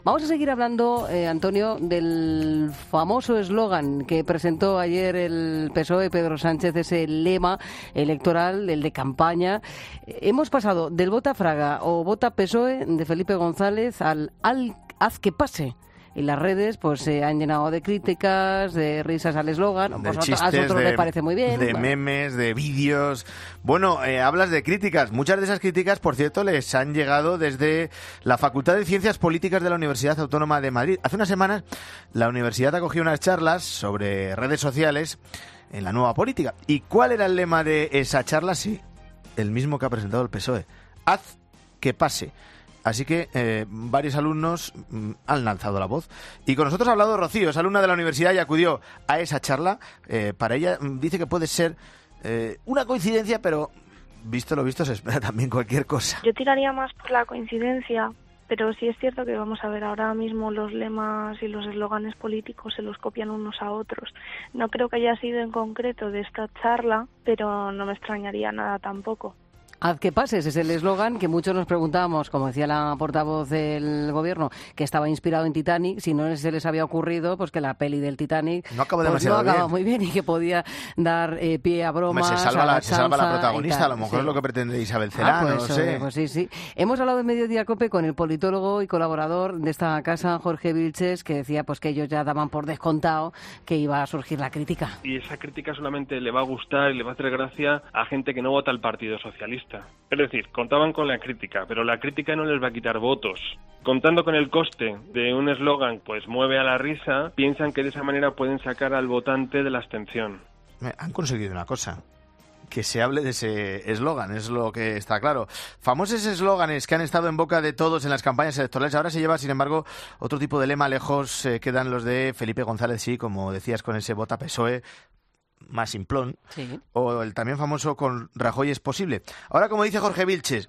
Vamos a seguir hablando, Antonio, del famoso eslogan que presentó ayer el PSOE, Pedro Sánchez, ese lema electoral, el de campaña. Hemos pasado del vota Fraga o vota PSOE de Felipe González al haz que pase. Y las redes pues se han llenado de críticas, de risas al eslogan. De chistes, a vosotros les parece muy bien. De memes, de vídeos. Bueno, hablas de críticas. Muchas de esas críticas, por cierto, les han llegado desde la Facultad de Ciencias Políticas de la Universidad Autónoma de Madrid. Hace unas semanas la universidad acogió unas charlas sobre redes sociales en la nueva política. ¿Y cuál era el lema de esa charla? Sí, el mismo que ha presentado el PSOE. Haz que pase. Así que varios alumnos han lanzado la voz. Y con nosotros ha hablado Rocío, es alumna de la universidad y acudió a esa charla. Para ella dice que puede ser una coincidencia, pero visto lo visto se espera también cualquier cosa. Yo tiraría más por la coincidencia, pero sí es cierto que vamos a ver ahora mismo los lemas y los eslóganes políticos se los copian unos a otros. No creo que haya sido en concreto de esta charla, pero no me extrañaría nada tampoco. Haz que pases, es el eslogan que muchos nos preguntábamos, como decía la portavoz del gobierno, que estaba inspirado en Titanic, si no se les había ocurrido pues que la peli del Titanic no acaba demasiado no acaba muy bien y que podía dar pie a bromas. Se salva la protagonista, a lo mejor sí. Es lo que pretende Isabel Celano, pues, no sé. Pues sí. Hemos hablado en Mediodía Cope con el politólogo y colaborador de esta casa, Jorge Vilches, que decía pues que ellos ya daban por descontado que iba a surgir la crítica. Y esa crítica solamente le va a gustar y le va a hacer gracia a gente que no vota al Partido Socialista. Es decir, contaban con la crítica, pero la crítica no les va a quitar votos. Contando con el coste de un eslogan, pues mueve a la risa, piensan que de esa manera pueden sacar al votante de la abstención. Han conseguido una cosa, que se hable de ese eslogan, es lo que está claro. Famosos eslóganes que han estado en boca de todos en las campañas electorales. Ahora se lleva, sin embargo, otro tipo de lema lejos, quedan los de Felipe González, sí, como decías, con ese vota PSOE, más simplón, sí. O el también famoso con Rajoy es posible. Ahora, como dice Jorge Vilches,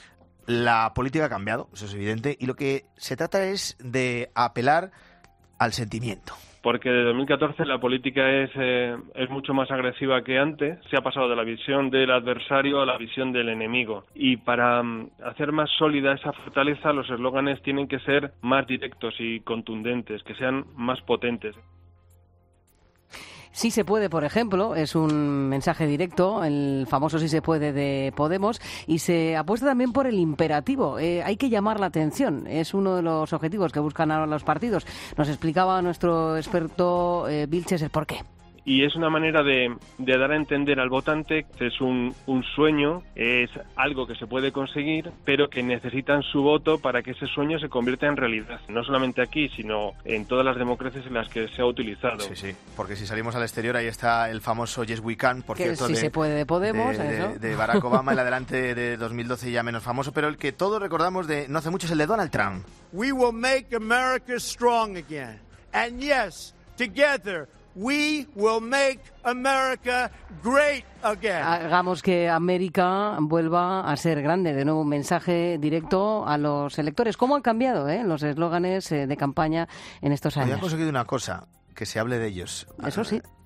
la política ha cambiado, eso es evidente, y lo que se trata es de apelar al sentimiento. Porque de 2014 la política es mucho más agresiva que antes. Se ha pasado de la visión del adversario a la visión del enemigo. Y para hacer más sólida esa fortaleza, los eslóganes tienen que ser más directos y contundentes, que sean más potentes. Sí se puede, por ejemplo, es un mensaje directo, el famoso sí se puede de Podemos, y se apuesta también por el imperativo. Hay que llamar la atención, es uno de los objetivos que buscan ahora los partidos. Nos explicaba nuestro experto Vilches el porqué. Y es una manera de dar a entender al votante que es un sueño, es algo que se puede conseguir, pero que necesitan su voto para que ese sueño se convierta en realidad. No solamente aquí, sino en todas las democracias en las que se ha utilizado. Sí, porque si salimos al exterior, ahí está el famoso Yes We Can, por que cierto, sí se puede de Podemos, de Barack Obama, el adelante de 2012 ya menos famoso, pero el que todos recordamos de no hace mucho es el de Donald Trump. We will make America strong again. And yes, together we will make America great again. Hagamos que América vuelva a ser grande. De nuevo, un mensaje directo a los electores. ¿Cómo han cambiado los eslóganes de campaña en estos años? Han conseguido una cosa, que se hable de ellos. Eso sí.